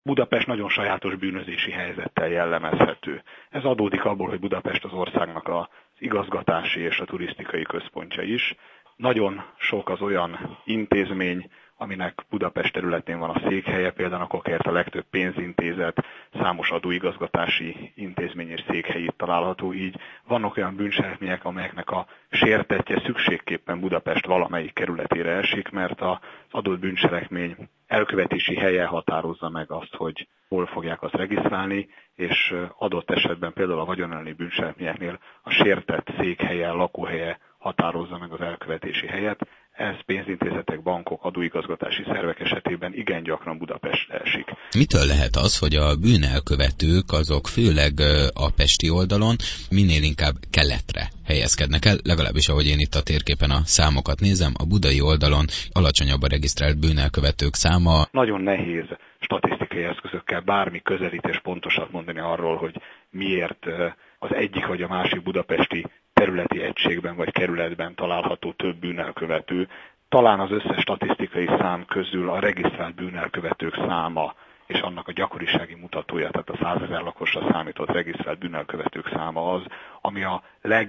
Budapest nagyon sajátos bűnözési helyzettel jellemezhető. Ez adódik abból, hogy Budapest az országnak az igazgatási és a turisztikai központja is. Nagyon sok az olyan intézmény, aminek Budapest területén van a székhelye, például a Kokért a legtöbb pénzintézet, számos adóigazgatási intézmény és székhely itt található, így vannak olyan bűncselekmények, amelyeknek a sértettje szükségképpen Budapest valamelyik kerületére esik, mert az adott bűncselekmény elkövetési helye határozza meg azt, hogy hol fogják azt regisztrálni, és adott esetben például a vagyonelleni bűncselekményeknél a sértett székhelye, lakóhelye határozza meg az elkövetési helyet. Ez pénzintézetek, bankok, adóigazgatási szervek esetében igen gyakran Budapestre esik. Mitől lehet az, hogy a bűnelkövetők azok főleg a pesti oldalon minél inkább keletre helyezkednek el, legalábbis ahogy én itt a térképen a számokat nézem, a budai oldalon alacsonyabb a regisztrált bűnelkövetők száma. Nagyon nehéz statisztikai eszközökkel bármi közelítés pontosat mondani arról, hogy miért az egyik vagy a másik budapesti területi egységben vagy kerületben található több bűnelkövető. Talán az összes statisztikai szám közül a regisztrált bűnelkövetők száma és annak a gyakorisági mutatója, tehát a 100 000 lakosra számított regisztrált bűnelkövetők száma az, ami a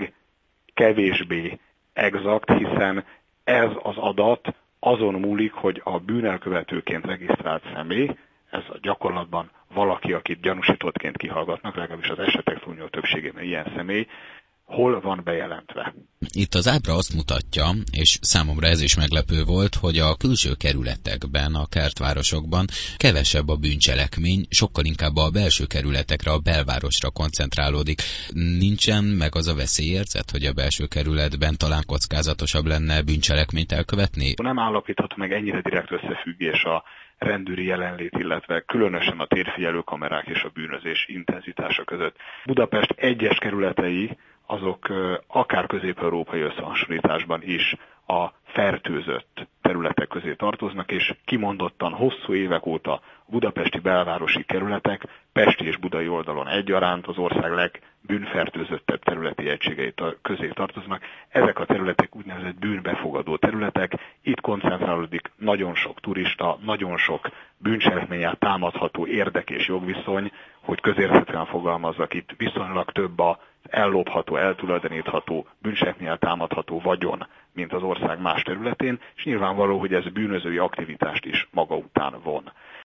legkevésbé exakt, hiszen ez az adat azon múlik, hogy a bűnelkövetőként regisztrált személy, ez a gyakorlatban valaki, akit gyanúsítottként kihallgatnak, legalábbis az esetek túlnyomó többségében ilyen személy, hol van bejelentve. Itt az ábra azt mutatja, és számomra ez is meglepő volt, hogy a külső kerületekben, a kertvárosokban kevesebb a bűncselekmény, sokkal inkább a belső kerületekre, a belvárosra koncentrálódik. Nincsen meg az a veszélyérzet, hogy a belső kerületben talán kockázatosabb lenne bűncselekményt elkövetni? Nem állapítható meg ennyire direkt összefüggés a rendőri jelenlét, illetve különösen a térfigyelő kamerák és a bűnözés intenzitása között. Budapest egyes kerületei azok akár közép-európai összehasonlításban is a fertőzött területek közé tartoznak, és kimondottan hosszú évek óta a budapesti belvárosi kerületek pesti és budai oldalon egyaránt az ország legbűnfertőzöttebb területi egységei közé tartoznak. Ezek a területek úgynevezett bűnbefogadó területek, itt koncentrálódik nagyon sok turista, nagyon sok bűncselekménnyel támadható érdek és jogviszony, hogy közérthetően fogalmazzak, itt viszonylag több a ellopható, eltulajdonítható, bűncselekménnyel támadható vagyon, mint az ország más területén, és nyilvánvaló, hogy ez bűnözői aktivitást is maga után von.